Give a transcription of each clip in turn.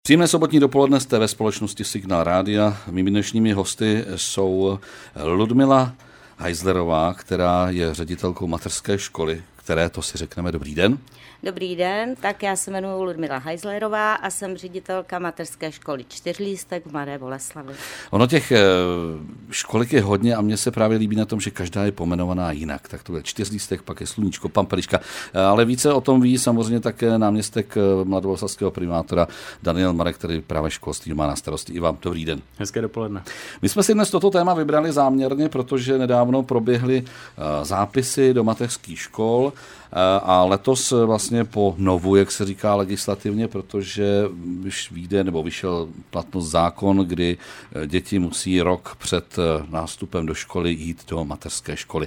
Příjemné sobotní dopoledne jste ve společnosti Signál Rádia. Mými dnešními hosty jsou Ludmila Heislerová, která je ředitelkou mateřské školy, které to si řekneme dobrý den. Dobrý den, tak já se jmenuji Ludmila Heislerová a jsem ředitelka mateřské školy Čtyřlístek v Mladé Boleslavi. Ono těch školek je hodně a mně se právě líbí na tom, že každá je pomenovaná jinak. Tak to je Čtyřlístek, pak je Sluníčko, Pampeliška, ale více o tom ví samozřejmě také náměstek mladoboleslavského primátora Daniel Marek, který právě školství má na starosti. I vám dobrý den. Hezké dopoledne. My jsme si dnes toto téma vybrali záměrně, protože nedávno proběhly zápisy do mateřských škol a letos vlastně po novu, jak se říká legislativně, protože už vyjde nebo vyšel platnost zákon, kdy děti musí rok před nástupem do školy jít do mateřské školy.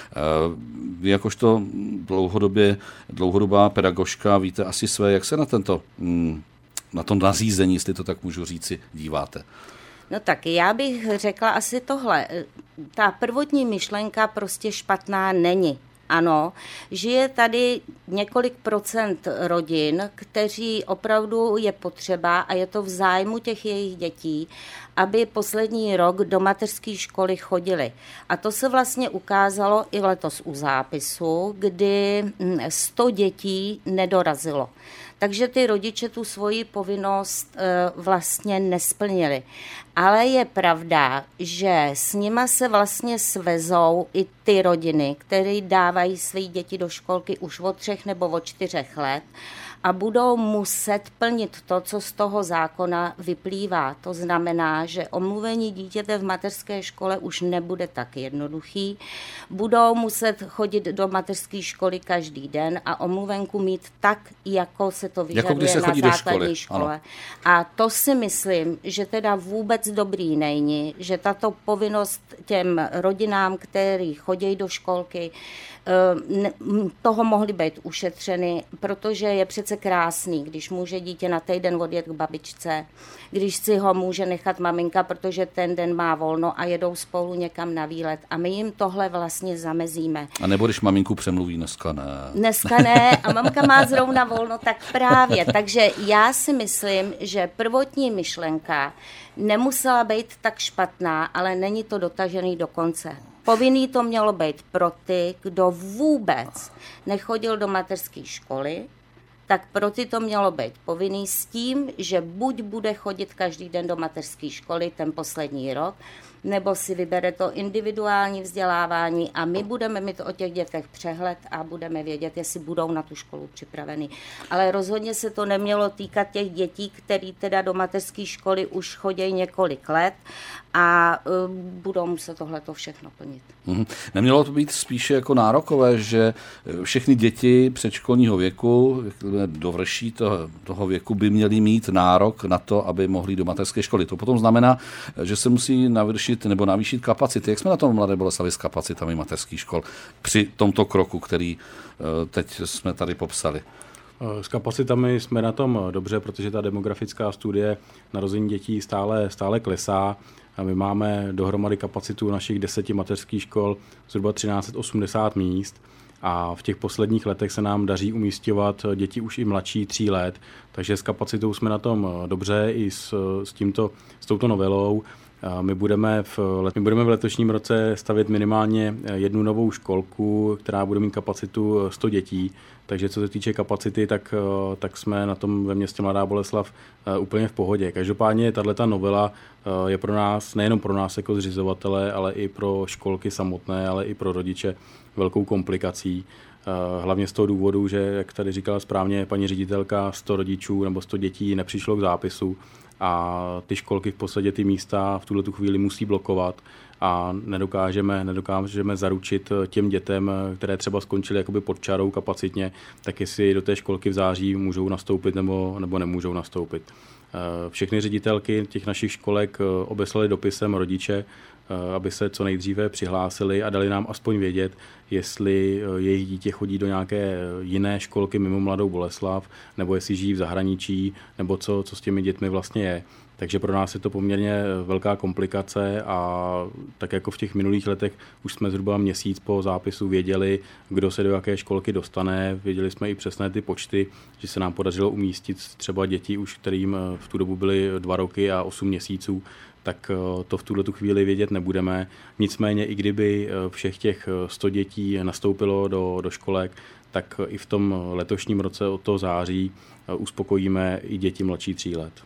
Vy jakožto dlouhodobá pedagožka víte asi své, jak se na to nařízení, jestli to tak můžu říci, díváte? No tak já bych řekla asi tohle. Ta prvotní myšlenka prostě špatná není. Ano, žije tady několik procent rodin, kteří opravdu je potřeba a je to v zájmu těch jejich dětí, aby poslední rok do mateřské školy chodili. A to se vlastně ukázalo i letos u zápisu, kdy 100 dětí nedorazilo. Takže ty rodiče tu svoji povinnost vlastně nesplnili. Ale je pravda, že s nima se vlastně svezou i ty rodiny, které dávají své děti do školky už od 3 nebo od 4 let a budou muset plnit to, co z toho zákona vyplývá. To znamená, že omluvení dítěte v mateřské škole už nebude tak jednoduchý. Budou muset chodit do mateřské školy každý den a omluvenku mít tak, jako se to vyžaduje se na základní škole. A to si myslím, že teda vůbec dobrý není, že tato povinnost těm rodinám, který chodí do školky, toho mohly být ušetřeny, protože je přece krásný, když může dítě na týden odjet k babičce, když si ho může nechat maminka, protože ten den má volno a jedou spolu někam na výlet a my jim tohle vlastně zamezíme. A nebo když maminku přemluví, dneska ne. Dneska ne a mamka má zrovna volno, tak právě. Takže já si myslím, že prvotní myšlenka nemusela být tak špatná, ale není to dotažený do konce. Povinný to mělo být pro ty, kdo vůbec nechodil do mateřské školy, tak pro ty to mělo být povinný s tím, že buď bude chodit každý den do mateřské školy ten poslední rok, nebo si vybere to individuální vzdělávání a my budeme mít o těch dětech přehled a budeme vědět, jestli budou na tu školu připraveny. Ale rozhodně se to nemělo týkat těch dětí, který teda do mateřské školy už chodí několik let a budou muset tohleto všechno plnit. Nemělo to být spíše jako nárokové, že všechny děti předškolního věku, dovrší toho věku, by měly mít nárok na to, aby mohli do mateřské školy. To potom znamená, že se musí navýšit kapacity. Jak jsme na tom v Mladé Boleslavi s kapacitami mateřských škol při tomto kroku, který teď jsme tady popsali? S kapacitami jsme na tom dobře, protože ta demografická studie narození dětí stále klesá. A my máme dohromady kapacitu našich 10 mateřských škol zhruba 1380 míst a v těch posledních letech se nám daří umísťovat děti už i mladší 3 let, takže s kapacitou jsme na tom dobře i s touto novelou. My budeme v letošním roce stavět minimálně jednu novou školku, která bude mít kapacitu 100 dětí. Takže co se týče kapacity, tak jsme na tom ve městě Mladá Boleslav úplně v pohodě. Každopádně tato novela je pro nás, nejenom pro nás jako zřizovatele, ale i pro školky samotné, ale i pro rodiče velkou komplikací. Hlavně z toho důvodu, že, jak tady říkala správně paní ředitelka, 100 rodičů nebo 100 dětí nepřišlo k zápisu a ty školky v podstatě ty místa v tuhle chvíli musí blokovat a nedokážeme zaručit těm dětem, které třeba skončily jakoby pod čarou kapacitně, tak jestli do té školky v září můžou nastoupit nebo nemůžou nastoupit. Všechny ředitelky těch našich školek obeslali dopisem rodiče, aby se co nejdříve přihlásili a dali nám aspoň vědět, jestli jejich dítě chodí do nějaké jiné školky mimo Mladou Boleslav, nebo jestli žijí v zahraničí, nebo co s těmi dětmi vlastně je. Takže pro nás je to poměrně velká komplikace a tak jako v těch minulých letech už jsme zhruba měsíc po zápisu věděli, kdo se do jaké školky dostane. Věděli jsme i přesné ty počty, že se nám podařilo umístit třeba děti, už kterým v tu dobu byly 2 roky a 8 měsíců, tak to v tuhletu chvíli vědět nebudeme. Nicméně i kdyby všech těch 100 dětí nastoupilo do školek, tak i v tom letošním roce od toho září uspokojíme i děti mladší 3 let.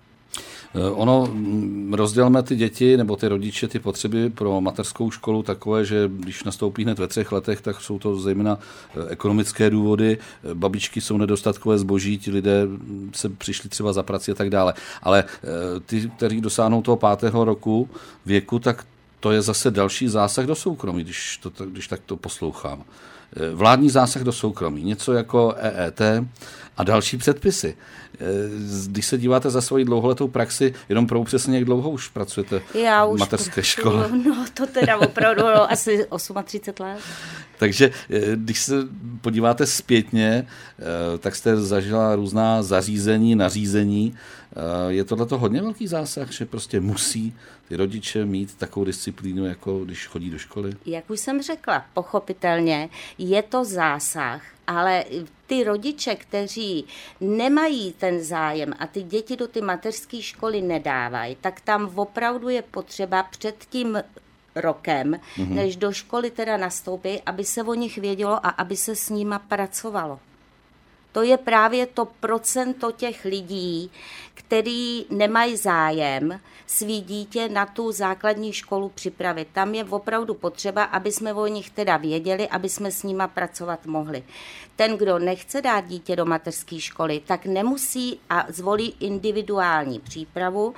Ono, rozdělme ty děti nebo ty rodiče, ty potřeby pro mateřskou školu takové, že když nastoupí hned ve 3 letech, tak jsou to zejména ekonomické důvody, babičky jsou nedostatkové zboží, ti lidé se přišli třeba za prací a tak dále. Ale ty, kteří dosáhnou toho 5. roku věku, tak to je zase další zásah do soukromí, když tak to poslouchám. Vládní zásah do soukromí, něco jako EET a další předpisy. Když se díváte za svoji dlouholetou praxi, jenom pro upřesnění, jak dlouho už pracujete v mateřské škole? No to teda opravdu asi 38 let. Takže když se podíváte zpětně, tak jste zažila různá zařízení, nařízení. Je tohleto hodně velký zásah, že prostě musí ty rodiče mít takovou disciplínu, jako když chodí do školy? Jak už jsem řekla, pochopitelně je to zásah, ale ty rodiče, kteří nemají ten zájem a ty děti do ty mateřské školy nedávají, tak tam opravdu je potřeba před tím rokem, než do školy teda nastoupí, aby se o nich vědělo a aby se s nima pracovalo. To je právě to procento těch lidí, který nemají zájem svý dítě na tu základní školu připravit. Tam je opravdu potřeba, aby jsme o nich teda věděli, aby jsme s nima pracovat mohli. Ten, kdo nechce dát dítě do mateřské školy, tak nemusí a zvolí individuální přípravu,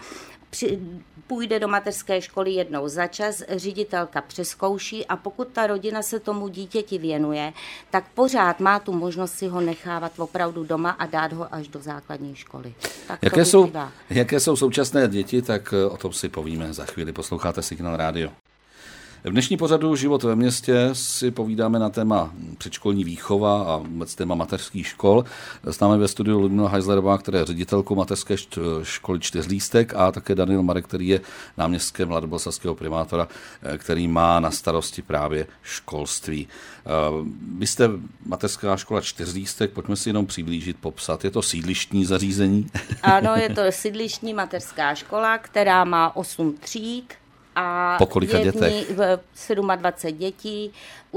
půjde do mateřské školy jednou za čas, ředitelka přezkouší a pokud ta rodina se tomu dítěti věnuje, tak pořád má tu možnost si ho nechávat opravdu doma a dát ho až do základní školy. Tak jaké jsou současné děti, tak o tom si povíme za chvíli. Posloucháte Signál rádio. V dnešní pořadu Život ve městě si povídáme na téma předškolní výchova a vůbec téma mateřských škol. S námi ve studiu Ludmila Heislerová, která je ředitelkou mateřské školy Čtyřlístek, a také Daniel Marek, který je náměstkem mladoboleslavského primátora, který má na starosti právě školství. Vy jste mateřská škola Čtyřlístek, pojďme si jenom přiblížit, popsat. Je to sídlištní zařízení? Ano, je to sídlištní mateřská škola, která má 8 tříd. A po kolika dětech? 27 dětí,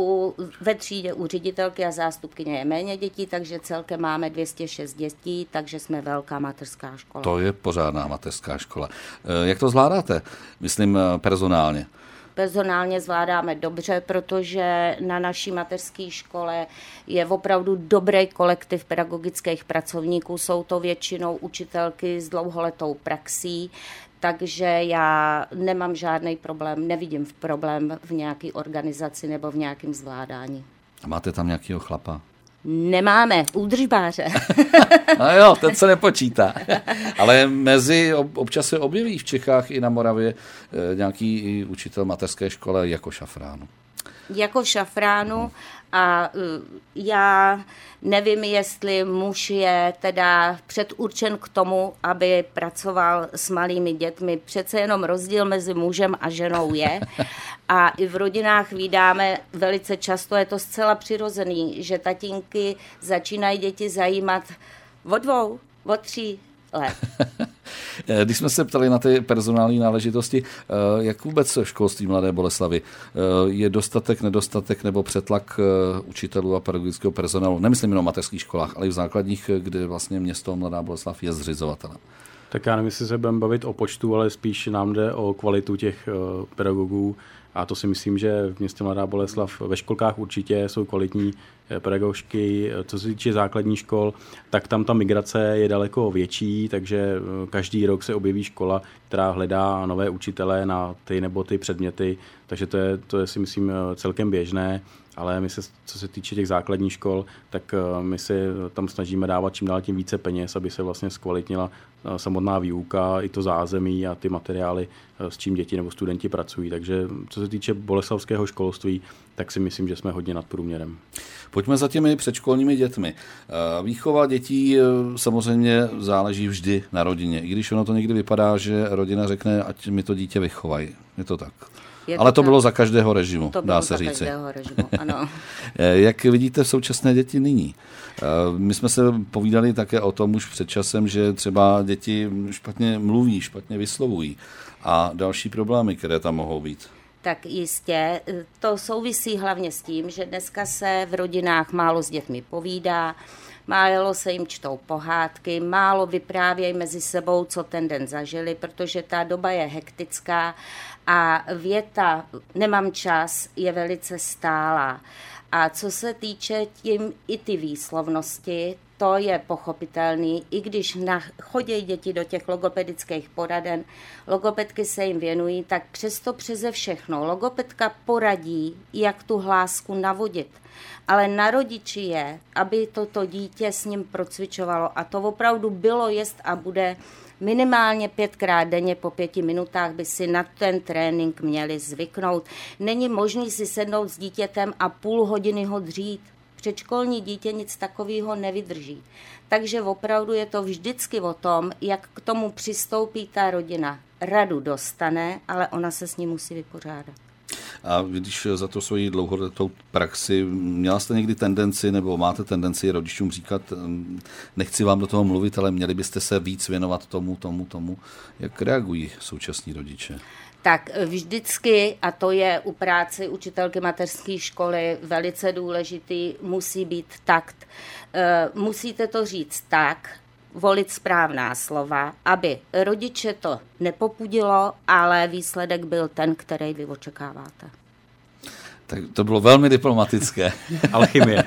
ve třídě u ředitelky a zástupkyně je méně dětí, takže celkem máme 206 dětí, takže jsme velká mateřská škola. To je pořádná mateřská škola. Jak to zvládáte? Myslím personálně. Personálně zvládáme dobře, protože na naší mateřské škole je opravdu dobrý kolektiv pedagogických pracovníků, jsou to většinou učitelky s dlouholetou praxí, takže já nemám žádný problém, nevidím problém v nějaké organizaci nebo v nějakém zvládání. A máte tam nějakého chlapa? Nemáme, údržbáře. No jo, ten se nepočítá. Ale občas se objeví v Čechách i na Moravě nějaký učitel mateřské školy jako šafránu. Jako šafránu a já nevím, jestli muž je teda předurčen k tomu, aby pracoval s malými dětmi. Přece jenom rozdíl mezi mužem a ženou je. A i v rodinách vídáme velice často, je to zcela přirozený, že tatínky začínají děti zajímat od 2, od 3 let. Když jsme se ptali na ty personální náležitosti, jak vůbec školství Mladé Boleslavi? Je dostatek, nedostatek nebo přetlak učitelů a pedagogického personálu? Nemyslím jenom v mateřských školách, ale i v základních, kde vlastně město Mladá Boleslav je zřizovatelem. Tak já nevím, jestli se budeme bavit o počtu, ale spíš nám jde o kvalitu těch pedagogů. A to si myslím, že v městě Mladá Boleslav ve školkách určitě jsou kvalitní pedagožky. Co se týče základních škol, tak tam ta migrace je daleko větší, takže každý rok se objeví škola, která hledá nové učitele na ty nebo ty předměty, takže to je si myslím celkem běžné. Ale my se, co se týče těch základních škol, tak my se tam snažíme dávat čím dál tím více peněz, aby se vlastně zkvalitnila samotná výuka, i to zázemí a ty materiály, s čím děti nebo studenti pracují. Takže co se se týče boleslavského školství, tak si myslím, že jsme hodně nad průměrem. Pojďme za těmi předškolními dětmi. Výchova dětí samozřejmě záleží vždy na rodině. I když ono to někdy vypadá, že rodina řekne, ať mi to dítě vychovají. Je to tak. Ale to bylo za každého režimu, dá se říci. Každého režimu, ano. Jak vidíte v současné děti nyní? My jsme se povídali také o tom už před časem, že třeba děti špatně mluví, špatně vyslovují a další problémy, které tam mohou být. Tak jistě, to souvisí hlavně s tím, že dneska se v rodinách málo s dětmi povídá, málo se jim čtou pohádky, málo vyprávějí mezi sebou, co ten den zažili, protože ta doba je hektická a věta nemám čas je velice stálá. A co se týče tím i ty výslovnosti, to je pochopitelný, i když chodí děti do těch logopedických poraden, logopedky se jim věnují, tak přesto přeze všechno logopedka poradí, jak tu hlásku navodit. Ale na rodiči je, aby toto dítě s ním procvičovalo a to opravdu bylo, jest a bude minimálně 5krát denně po 5 minutách by si na ten trénink měli zvyknout. Není možný si sednout s dítětem a půl hodiny ho dřít. Předškolní dítě nic takového nevydrží. Takže opravdu je to vždycky o tom, jak k tomu přistoupí ta rodina. Radu dostane, ale ona se s ní musí vypořádat. A když za to svoji dlouholetou praxi, měla jste někdy tendenci, nebo máte tendenci rodičům říkat, nechci vám do toho mluvit, ale měli byste se víc věnovat tomu, jak reagují současní rodiče? Tak vždycky, a to je u práci učitelky mateřské školy velice důležitý, musí být takt. Musíte to říct tak, volit správná slova, aby rodiče to nepopudilo, ale výsledek byl ten, který vy očekáváte. Tak to bylo velmi diplomatické. Alchymie.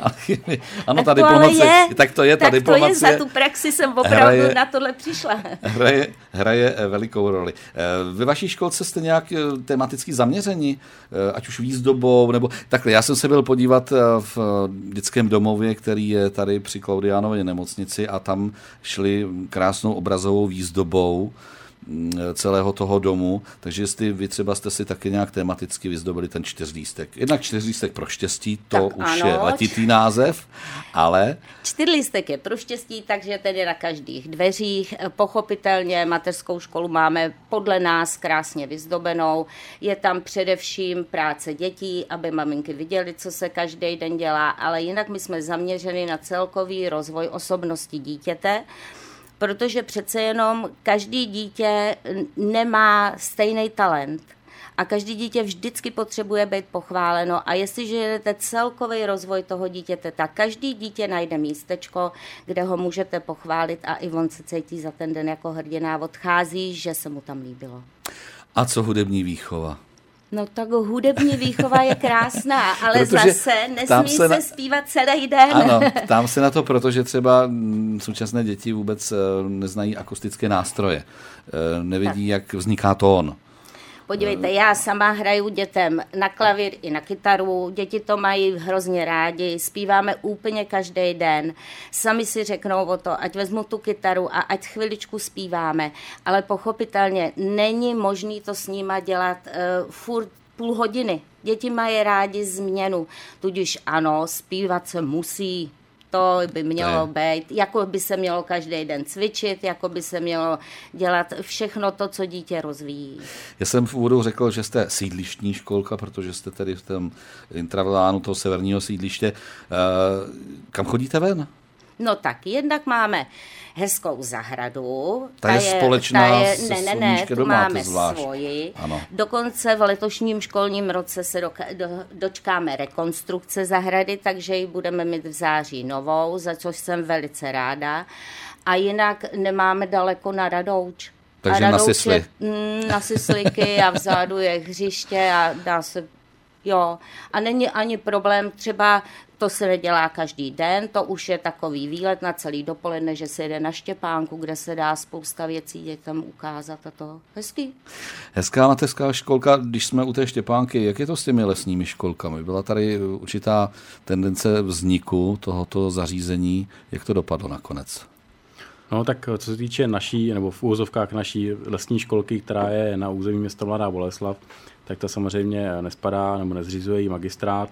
Ano, ta diplomacie. Tak to je ta diplomacie. To je, za tu praxi jsem opravdu na tohle přišla. Hraje velikou roli. Ve vaší školce jste nějak tematicky zaměření, ať už výzdobou, nebo takhle. Já jsem se byl podívat v dětském domově, který je tady při Klaudiánově nemocnici a tam šli krásnou obrazovou výzdobou celého toho domu, takže jestli vy třeba jste si taky nějak tematicky vyzdobili ten 4lístek. Jednak 4lístek pro štěstí, to tak už ano, je letitý název, ale... 4lístek je pro štěstí, takže ten je na každých dveřích. Pochopitelně mateřskou školu máme podle nás krásně vyzdobenou. Je tam především práce dětí, aby maminky viděly, co se každý den dělá, ale jinak my jsme zaměřeni na celkový rozvoj osobnosti dítěte, protože přece jenom každý dítě nemá stejný talent a každý dítě vždycky potřebuje být pochváleno a jestliže jdete celkový rozvoj toho dítěte, tak každý dítě najde místečko, kde ho můžete pochválit a i on se cítí za ten den jako hrdina a odchází, že se mu tam líbilo. A co hudební výchova? No tak hudební výchova je krásná, ale protože zase nesmí se zpívat celý den. Ano, ptám se na to, protože třeba současné děti vůbec neznají akustické nástroje. Nevědí, jak vzniká tón. Podívejte, já sama hraju dětem na klavír i na kytaru, děti to mají hrozně rádi, zpíváme úplně každý den, sami si řeknou o to, ať vezmu tu kytaru a ať chviličku zpíváme, ale pochopitelně není možný to s nima dělat furt půl hodiny. Děti mají rádi změnu, tudíž ano, zpívat se musí. To by mělo být, jako by se mělo každý den cvičit, jako by se mělo dělat všechno to, co dítě rozvíjí. Já jsem v úvodu řekl, že jste sídlištní školka, protože jste tady v tom intravilánu toho severního sídliště. Kam chodíte ven? No tak, jednak máme hezkou zahradu. Ta je společná ne, tu máme svoji. Ano. Dokonce v letošním školním roce se dočkáme rekonstrukce zahrady, takže ji budeme mít v září novou, za což jsem velice ráda. A jinak nemáme daleko na Radouč. Takže na Sisli. Na Sisliky a vzadu je hřiště a dá se... Jo, a není ani problém, třeba to se nedělá každý den, to už je takový výlet na celý dopoledne, že se jede na Štěpánku, kde se dá spousta věcí dětem ukázat a to hezký. Hezká mateřská školka, když jsme u té Štěpánky, jak je to s těmi lesními školkami? Byla tady určitá tendence vzniku tohoto zařízení, jak to dopadlo nakonec? No tak co se týče naší, nebo v úvozovkách naší lesní školky, která je na území města Mladá Boleslav, tak ta samozřejmě nespadá nebo nezřizuje ji magistrát.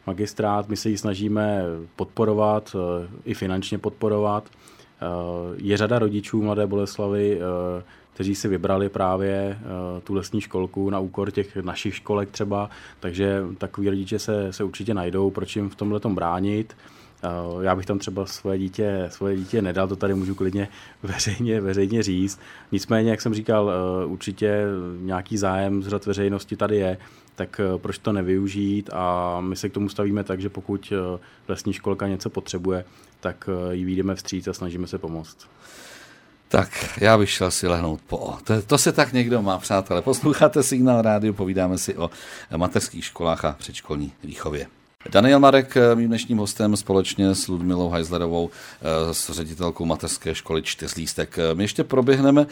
My se ji snažíme podporovat, i finančně podporovat. Je řada rodičů Mladé Boleslavi, kteří si vybrali právě tu lesní školku na úkor těch našich školek třeba, takže takový rodiče se určitě najdou, proč jim v tomhletom bránit. Já bych tam třeba svoje dítě nedal, to tady můžu klidně veřejně říct. Nicméně, jak jsem říkal, určitě nějaký zájem z řad veřejnosti tady je, tak proč to nevyužít, a my se k tomu stavíme tak, že pokud lesní školka něco potřebuje, tak jí vyjdeme vstříc a snažíme se pomoct. Tak, já bych šel si lehnout to se tak někdo má, přátelé. Posloucháte Signál rádio, povídáme si o mateřských školách a předškolní výchově. Daniel Marek, mým dnešním hostem, společně s Ludmilou Heislerovou, s ředitelkou mateřské školy Čtyřlístek. My ještě proběhneme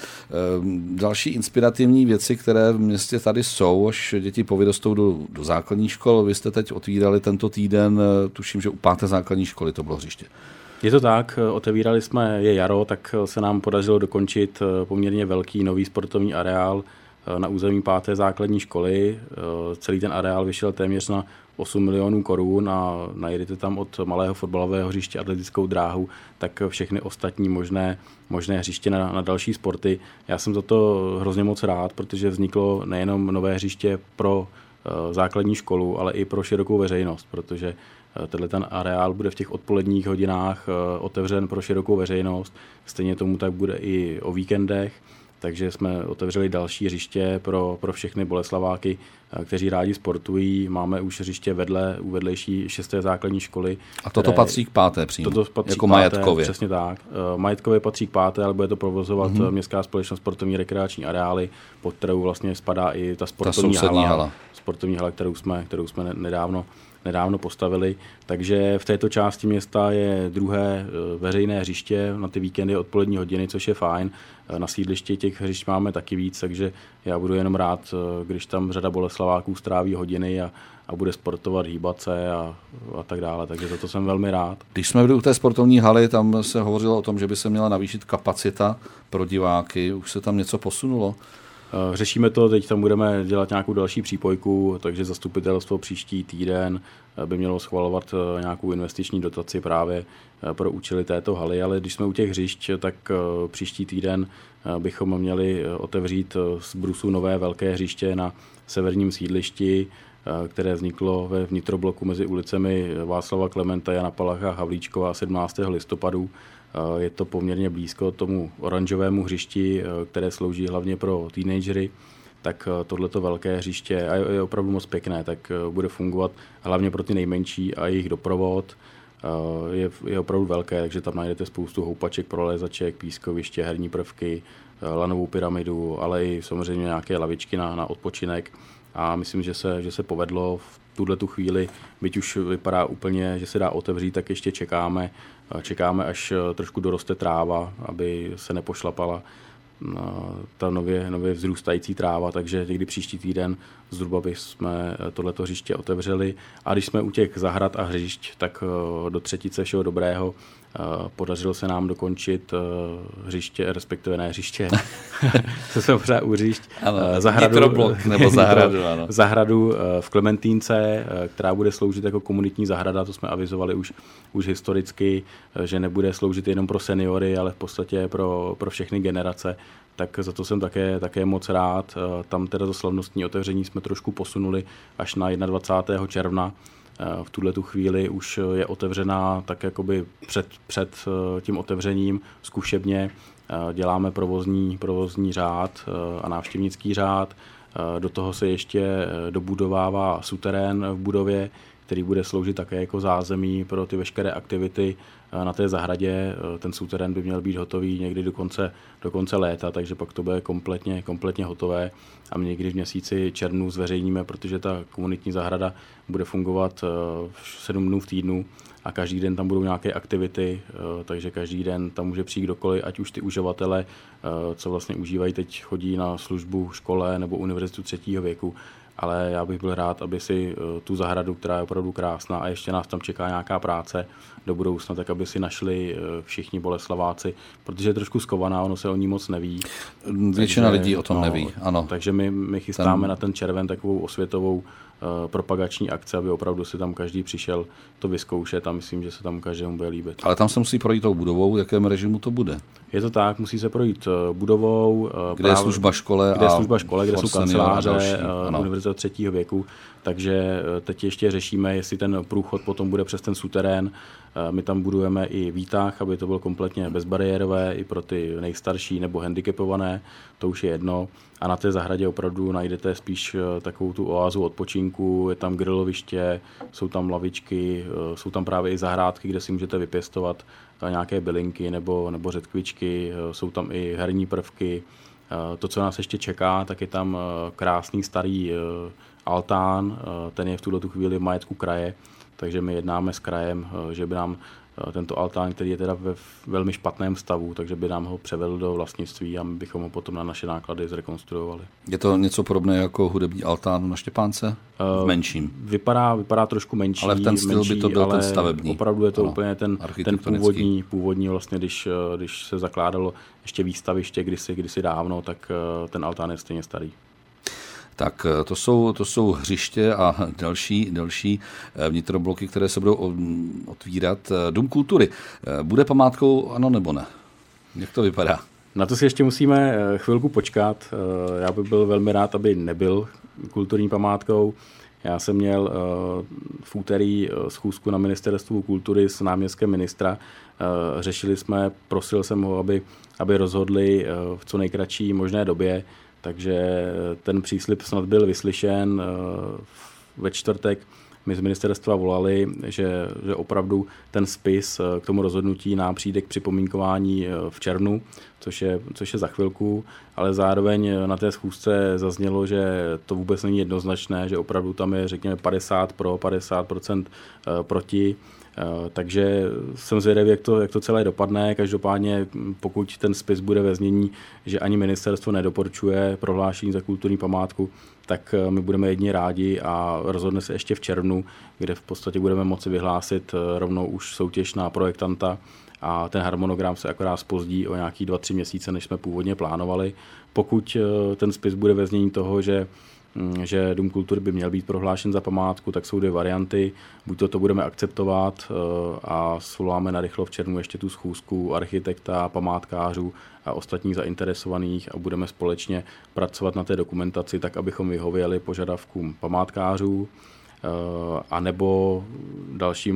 další inspirativní věci, které v městě tady jsou, až děti povyrostou do základních škol. Vy jste teď otvírali tento týden, tuším, že u 5. základní školy to bylo hřiště. Je to tak, otevírali jsme, je jaro, tak se nám podařilo dokončit poměrně velký nový sportovní areál na území 5. základní školy. Celý ten areál vyšel téměř na 8 milionů korun a najedete tam od malého fotbalového hřiště, atletickou dráhu, tak všechny ostatní možné hřiště na další sporty. Já jsem za to hrozně moc rád, protože vzniklo nejenom nové hřiště pro základní školu, ale i pro širokou veřejnost, protože ten areál bude v těch odpoledních hodinách otevřen pro širokou veřejnost. Stejně tomu tak bude i o víkendech, takže jsme otevřeli další hřiště pro všechny Boleslaváky, kteří rádi sportují. Máme už hřiště u vedlejší 6. základní školy. A toto patří k 5. přímo, jako majetkově. Přesně tak. Majetkově patří k 5., ale bude to provozovat Městská společnost sportovní rekreační areály, pod kterou vlastně spadá i ta sportovní hala. Sportovní hala, kterou jsme nedávno postavili. Takže v této části města je druhé veřejné hřiště na ty víkendy odpolední hodiny, což je fajn. Na sídlišti těch hřišť máme taky víc, takže já budu jenom rád, když tam řada Boleslaváků stráví hodiny a bude sportovat, hýbat se a tak dále. Takže za to jsem velmi rád. Když jsme byli u té sportovní haly, tam se hovořilo o tom, že by se měla navýšit kapacita pro diváky. Už se tam něco posunulo? Řešíme to, teď tam budeme dělat nějakou další přípojku, takže zastupitelstvo příští týden by mělo schvalovat nějakou investiční dotaci právě pro účely této haly, ale když jsme u těch hřišť, tak příští týden bychom měli otevřít z brusu nové velké hřiště na severním sídlišti, které vzniklo ve vnitrobloku mezi ulicemi Václava Klementa, Jana Palacha a Havlíčkova 17. listopadu. Je to poměrně blízko tomu oranžovému hřišti, které slouží hlavně pro teenagery, tak tohleto velké hřiště je opravdu moc pěkné, tak bude fungovat hlavně pro ty nejmenší a jejich doprovod. Je opravdu velké, takže tam najdete spoustu houpaček, prolézaček, pískoviště, herní prvky, lanovou pyramidu, ale i samozřejmě nějaké lavičky na odpočinek. A myslím, že se povedlo v tuhletu chvíli, byť už vypadá úplně, že se dá otevřít, tak ještě čekáme, až trošku doroste tráva, aby se nepošlapala ta nově vzrůstající tráva, takže někdy příští týden zhruba bychom tohleto hřiště otevřeli. A když jsme u těch zahrad a hřišť, tak do třetice všeho dobrého podařilo se nám dokončit hřiště, respektive ne hřiště, co jsme pořád u hřišť, zahradu v Klementínce, která bude sloužit jako komunitní zahrada, to jsme avizovali už historicky, že nebude sloužit jenom pro seniory, ale v podstatě pro všechny generace. Tak za to jsem také moc rád. Tam teda to slavnostní otevření jsme trošku posunuli až na 21. června. V tuhletu chvíli už je otevřená tak jakoby před tím otevřením zkušebně. Děláme provozní řád a návštěvnický řád. Do toho se ještě dobudovává suterén v budově, který bude sloužit také jako zázemí pro ty veškeré aktivity na té zahradě. Ten suterén by měl být hotový někdy do konce léta, takže pak to bude kompletně hotové a my někdy v měsíci červnu zveřejníme, protože ta komunitní zahrada bude fungovat 7 dnů v týdnu a každý den tam budou nějaké aktivity, takže každý den tam může přijít kdokoliv, ať už ty uživatele, co vlastně užívají teď, chodí na službu škole nebo univerzitu 3. věku, ale já bych byl rád, aby si tu zahradu, která je opravdu krásná a ještě nás tam čeká nějaká práce do budoucna, tak aby si našli všichni Boleslaváci, protože je trošku skovaná, ono se o ní moc neví. Většina lidí o tom neví, ano. Takže my chystáme na ten červen takovou osvětovou propagační akce, aby opravdu si tam každý přišel to vyzkoušet a myslím, že se tam každému bude líbit. Ale tam se musí projít tou budovou, v jakém režimu to bude? Je to tak, musí se projít budovou, kde je služba škole, kde jsou kanceláře, univerzita 3. věku, takže teď ještě řešíme, jestli ten průchod potom bude přes ten suterén. My tam budujeme i výtah, aby to bylo kompletně bezbariérové i pro ty nejstarší nebo handicapované, to už je jedno. A na té zahradě opravdu najdete spíš takovou tu oázu odpočinku, je tam griloviště, jsou tam lavičky, jsou tam právě i zahrádky, kde si můžete vypěstovat nějaké bylinky nebo řetkvičky, jsou tam i herní prvky. To, co nás ještě čeká, tak je tam krásný starý altán, ten je v tuto chvíli v majetku kraje, takže my jednáme s krajem, že by nám tento altán, který je teda ve velmi špatném stavu, takže by nám ho převedl do vlastnictví a my bychom ho potom na naše náklady zrekonstruovali. Je to něco podobné jako hudební altán na Štěpánce? V menším? Vypadá trošku menší. Ale v ten styl by to byl ten stavební. Opravdu je to úplně ten původní vlastně, když se zakládalo ještě výstaviště kdysi dávno, tak ten altán je stejně starý. Tak to jsou hřiště a další vnitrobloky, které se budou otvírat. Dům kultury bude památkou, ano nebo ne? Jak to vypadá? Na to si ještě musíme chvilku počkat. Já bych byl velmi rád, aby nebyl kulturní památkou. Já jsem měl v úterý schůzku na ministerstvu kultury s náměstkem ministra. Řešili jsme, prosil jsem ho, aby rozhodli v co nejkratší možné době. Takže ten příslib snad byl vyslyšen. Ve čtvrtek my z ministerstva volali, že opravdu ten spis k tomu rozhodnutí nám přijde k připomínkování v červnu, což je za chvilku, ale zároveň na té schůzce zaznělo, že to vůbec není jednoznačné, že opravdu tam je, řekněme, 50 pro, 50% proti. Takže jsem zvědavý, jak to celé dopadne. Každopádně, pokud ten spis bude ve znění, že ani ministerstvo nedoporučuje prohlášení za kulturní památku, tak my budeme jedině rádi a rozhodne se ještě v červnu, kde v podstatě budeme moci vyhlásit rovnou už soutěž na projektanta a ten harmonogram se akorát zpozdí o nějaký 2-3 měsíce, než jsme původně plánovali. Pokud ten spis bude ve znění toho, že Dům kultury by měl být prohlášen za památku, tak jsou dvě varianty. Buď to budeme akceptovat a svoláme narychlo v červnu ještě tu schůzku architekta, památkářů a ostatních zainteresovaných a budeme společně pracovat na té dokumentaci tak, abychom vyhověli požadavkům památkářů. A nebo další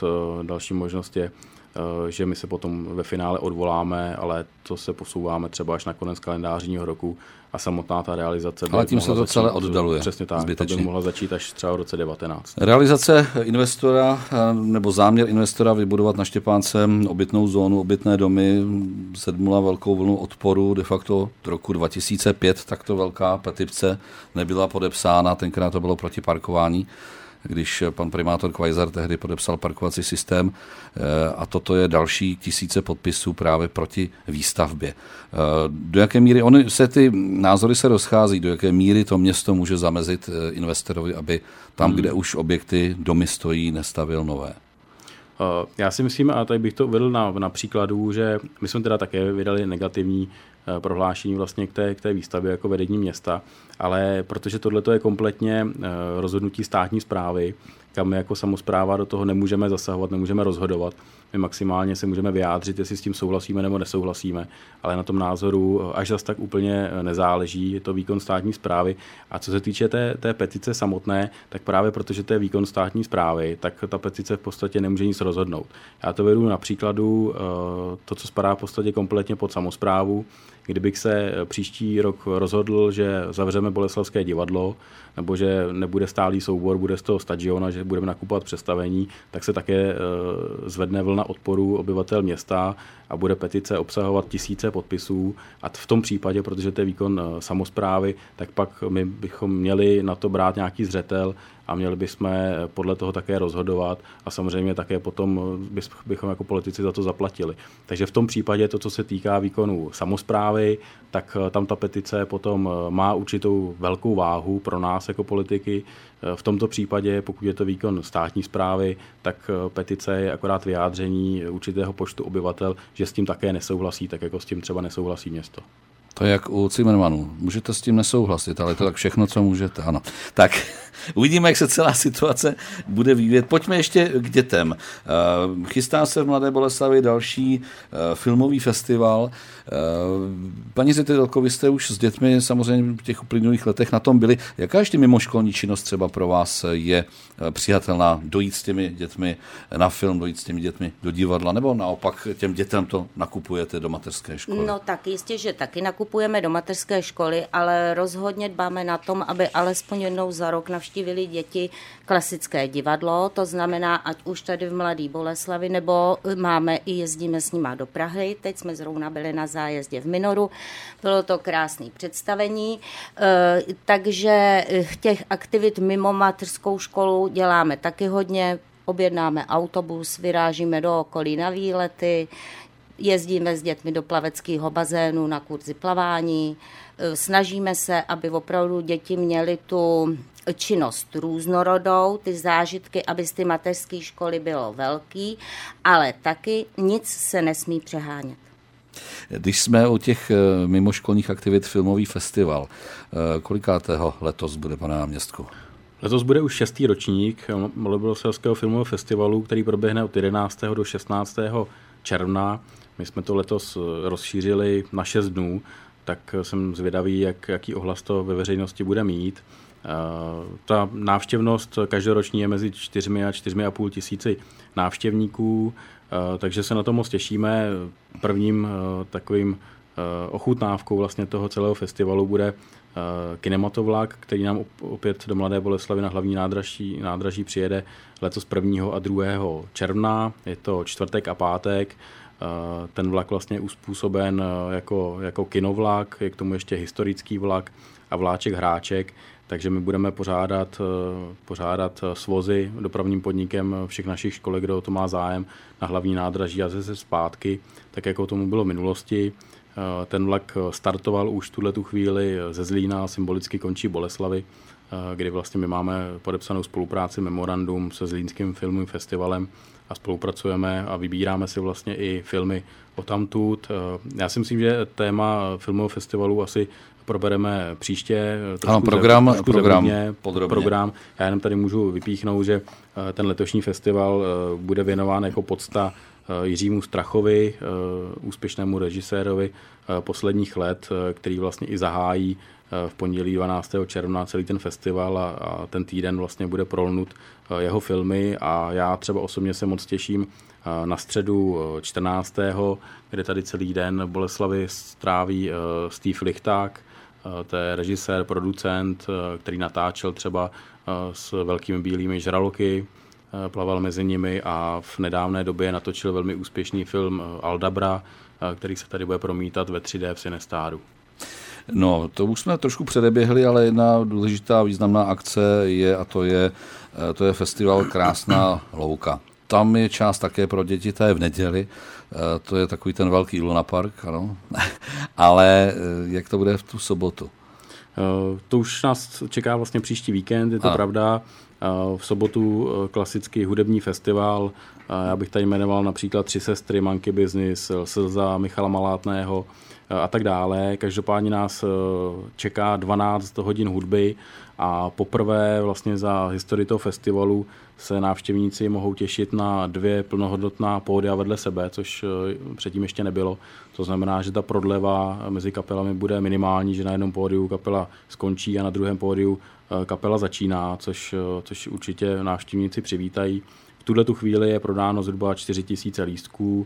možnost je, že my se potom ve finále odvoláme, ale to se posouváme třeba až na konec kalendářního roku a samotná ta realizace by ale tím se to celé oddaluje. Přesně tak, zbytečně. To by mohla začít až třeba v roce 2019. Realizace investora nebo záměr investora vybudovat na Štěpánce obytnou zónu, obytné domy sedmula velkou vlnu odporu. De facto od roku 2005 takto velká petice nebyla podepsána, tenkrát to bylo proti parkování, když pan primátor Kvajzar tehdy podepsal parkovací systém a toto je další tisíce podpisů právě proti výstavbě. Do jaké míry, ty názory se rozchází, do jaké míry to město může zamezit investorovi, aby tam, kde už objekty, domy stojí, nestavil nové? Já si myslím, a tady bych to uvedl na příkladu, že my jsme teda také vydali negativní prohlášení vlastně k té výstavbě jako vedení města, ale protože tohle je kompletně rozhodnutí státní správy, kam my jako samospráva do toho nemůžeme zasahovat, nemůžeme rozhodovat. My maximálně se můžeme vyjádřit, jestli s tím souhlasíme nebo nesouhlasíme, ale na tom názoru až zas tak úplně nezáleží, je to výkon státní správy. A co se týče té petice samotné, tak právě protože to je výkon státní správy, tak ta petice v podstatě nemůže nic rozhodnout. Já to vedu na příkladu, to, co spadá v podstatě kompletně pod samosprávu. Kdybych se příští rok rozhodl, že zavřeme Boleslavské divadlo, nebo že nebude stálý soubor, bude z toho stadiona, že budeme nakupovat představení, tak se také zvedne vlna odporu obyvatel města a bude petice obsahovat tisíce podpisů. A v tom případě, protože to je výkon samosprávy, tak pak my bychom měli na to brát nějaký zřetel a měli bychom podle toho také rozhodovat a samozřejmě také potom bychom jako politici za to zaplatili. Takže v tom případě to, co se týká výkonu samosprávy, tak tam ta petice potom má určitou velkou váhu pro nás jako politiky. V tomto případě, pokud je to výkon státní správy, tak petice je akorát vyjádření určitého počtu obyvatel, že s tím také nesouhlasí, tak jako s tím třeba nesouhlasí město. To je jak u Zimmermanů. Můžete s tím nesouhlasit, ale to tak všechno, co můžete. Ano. Tak uvidíme, jak se celá situace bude vyvíjet. Pojďme ještě k dětem. Chystá se v Mladé Boleslavi další filmový festival. Paní ředitelko, vy jste už s dětmi samozřejmě v těch uplynulých letech na tom byli. Jaká ještě mimoškolní činnost třeba pro vás je přijatelná? Dojít s těmi dětmi na film, dojít s těmi dětmi do divadla, nebo naopak těm dětem to nakupujete do mateřské školy? No tak jistě, že taky nakupujeme do mateřské školy, ale rozhodně dbáme na tom, aby alespoň jednou za rok navštívili děti klasické divadlo, to znamená, ať už tady v Mladé Boleslavi, nebo jezdíme s nima do Prahy. Teď jsme zrovna byli na zájezdě v Minoru, bylo to krásné představení, takže těch aktivit mimo mateřskou školu děláme taky hodně, objednáme autobus, vyrážíme do okolí na výlety, jezdíme s dětmi do plaveckého bazénu na kurzy plavání, snažíme se, aby opravdu děti měly tu činnost různorodou, ty zážitky, aby z ty mateřské školy bylo velký, ale taky nic se nesmí přehánět. Když jsme u těch mimoškolních aktivit filmový festival, kolikátého letos bude, pane náměstku? Letos bude už 6. ročník Mladoboleslavského filmového festivalu, který proběhne od 11. do 16. června. My jsme to letos rozšířili na 6 dnů, tak jsem zvědavý, jaký ohlas to ve veřejnosti bude mít. Ta návštěvnost každoroční je mezi 4 a 4,5 tisíci návštěvníků, takže se na to moc těšíme. Prvním takovým ochutnávkou vlastně toho celého festivalu bude kinematovlak, který nám opět do Mladé Boleslavy na hlavní nádraží přijede letos 1. a 2. června. Je to čtvrtek a pátek. Ten vlak vlastně je uspůsoben jako kinovlak, je k tomu ještě historický vlak a vláček hráček, takže my budeme pořádat svozy dopravním podnikem všech našich školek, kdo to má zájem, na hlavní nádraží a zase zpátky, tak jako tomu bylo v minulosti. Ten vlak startoval už tu chvíli ze Zlína, symbolicky končí Boleslavy, kdy vlastně my máme podepsanou spolupráci memorandum se Zlínským filmovým festivalem a spolupracujeme a vybíráme si vlastně i filmy odtamtud. Já si myslím, že téma filmového festivalu asi probereme příště. Ano, program podrobně. Já jenom tady můžu vypíchnout, že ten letošní festival bude věnován jako pocta Jiřímu Strachovi, úspěšnému režisérovi posledních let, který vlastně i zahájí v pondělí 12. června celý ten festival a ten týden vlastně bude prolnut jeho filmy a já třeba osobně se moc těším na středu 14., kde tady celý den v Boleslavi stráví Steve Lichták, to je režisér, producent, který natáčel třeba s velkými bílými žraloky, plaval mezi nimi a v nedávné době natočil velmi úspěšný film Aldabra, který se tady bude promítat ve 3D v Cinestáru. No, to už jsme trošku předeběhli, ale jedna důležitá významná akce je, a to je festival Krásná louka. Tam je část také pro děti, to je v neděli, to je takový ten velký lunapark, ano. Ale jak to bude v tu sobotu? To už nás čeká vlastně příští víkend, je to pravda. V sobotu klasický hudební festival, já bych tady jmenoval například 3 sestry, Monkey Business, Slza Michala Malátného a tak dále. Každopádně nás čeká 12 hodin hudby a poprvé vlastně za historii toho festivalu se návštěvníci mohou těšit na 2 plnohodnotná pódia vedle sebe, což předtím ještě nebylo. To znamená, že ta prodleva mezi kapelami bude minimální, že na jednom pódiu kapela skončí a na druhém pódiu kapela začíná, což určitě návštěvníci přivítají. V tuto chvíli je prodáno zhruba 4 000 lístků.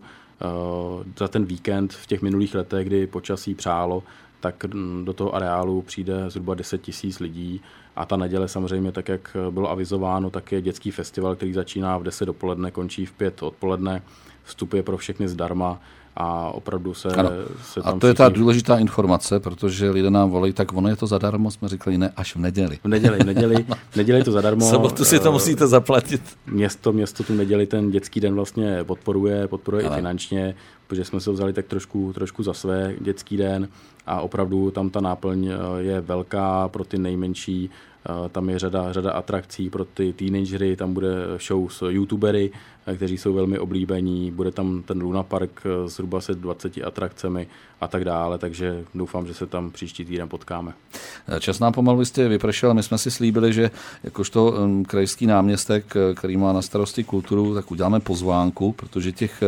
Za ten víkend v těch minulých letech, kdy počasí přálo, tak do toho areálu přijde zhruba 10 000 lidí a ta neděle samozřejmě, tak jak bylo avizováno, tak je dětský festival, který začíná v 10 dopoledne, končí v 5 odpoledne. Vstup je pro všechny zdarma a opravdu se tam... A to je ta důležitá informace, protože lidé nám volají, tak ono je to zadarmo, jsme říkali, ne, až v neděli. V neděli to zadarmo. Sobotu si to musíte zaplatit. Město tu neděli ten dětský den vlastně podporuje i finančně, protože jsme se vzali tak trošku za své dětský den a opravdu tam ta náplň je velká pro ty nejmenší. Tam je řada atrakcí pro ty teenagery, tam bude show s youtubery, kteří jsou velmi oblíbení, bude tam ten Luna Park zhruba se 20 atrakcemi a tak dále, takže doufám, že se tam příští týden potkáme. Čas nám pomalu jistě vypršel, my jsme si slíbili, že jakožto krajský náměstek, který má na starosti kulturu, tak uděláme pozvánku, protože těch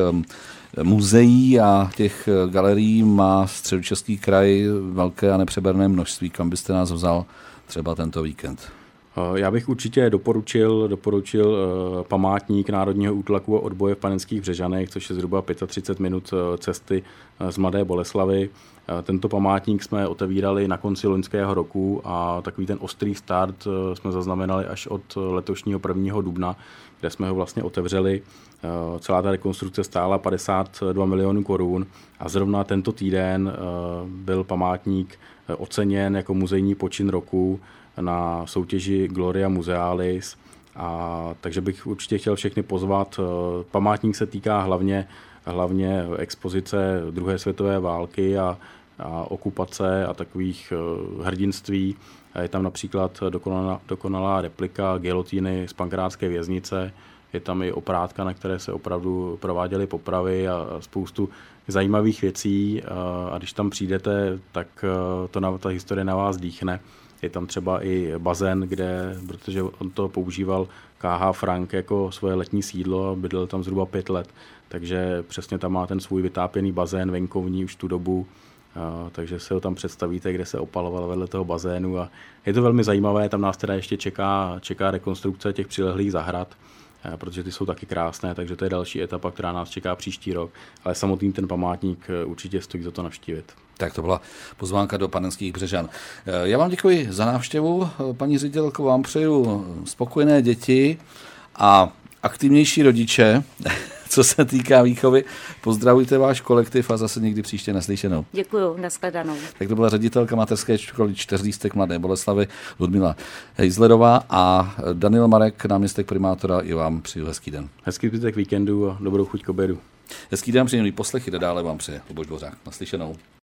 muzeí a těch galerií má Středočeský kraj velké a nepřeberné množství, kam byste nás vzal třeba tento víkend. Já bych určitě doporučil památník Národního útlaku a odboje v Panenských Břežanech, což je zhruba 35 minut cesty z Mladé Boleslavi. Tento památník jsme otevírali na konci loňského roku a takový ten ostrý start jsme zaznamenali až od letošního 1. dubna, kde jsme ho vlastně otevřeli. Celá ta rekonstrukce stála 52 milionů korun a zrovna tento týden byl památník oceněn jako muzejní počin roku na soutěži Gloria Musealis, takže bych určitě chtěl všechny pozvat. Památník se týká hlavně expozice druhé světové války a okupace a takových hrdinství. Je tam například dokonalá replika gilotíny z Pankrátské věznice, je tam i oprátka, na které se opravdu prováděly popravy a spoustu zajímavých věcí a když tam přijdete, tak ta historie na vás dýchne. Je tam třeba i bazén, protože on to používal K.H. Frank jako svoje letní sídlo a bydlel tam zhruba 5 let, takže přesně tam má ten svůj vytápěný bazén venkovní už tu dobu, takže se ho tam představíte, kde se opaloval vedle toho bazénu a je to velmi zajímavé, tam nás teda ještě čeká rekonstrukce těch přilehlých zahrad, protože ty jsou taky krásné, takže to je další etapa, která nás čeká příští rok, ale samotný ten památník určitě stojí za to navštívit. Tak to byla pozvánka do Panenských Břežan. Já vám děkuji za návštěvu, paní ředitelko, vám přeju spokojené děti a aktivnější rodiče, co se týká výchovy. Pozdravujte váš kolektiv a zase někdy příště naslyšenou. Děkuju, nashledanou. Tak to byla ředitelka mateřské školy Čtyřlístek Mladé Boleslavy Ludmila Hejzlerová a Daniel Marek, náměstek primátora, i vám přeju hezký den. Hezký zbytek víkendu a dobrou chuť k obědu. Hezký den, příjemný poslech, i dále vám přeje Luboš Dvořák. Naslyšenou.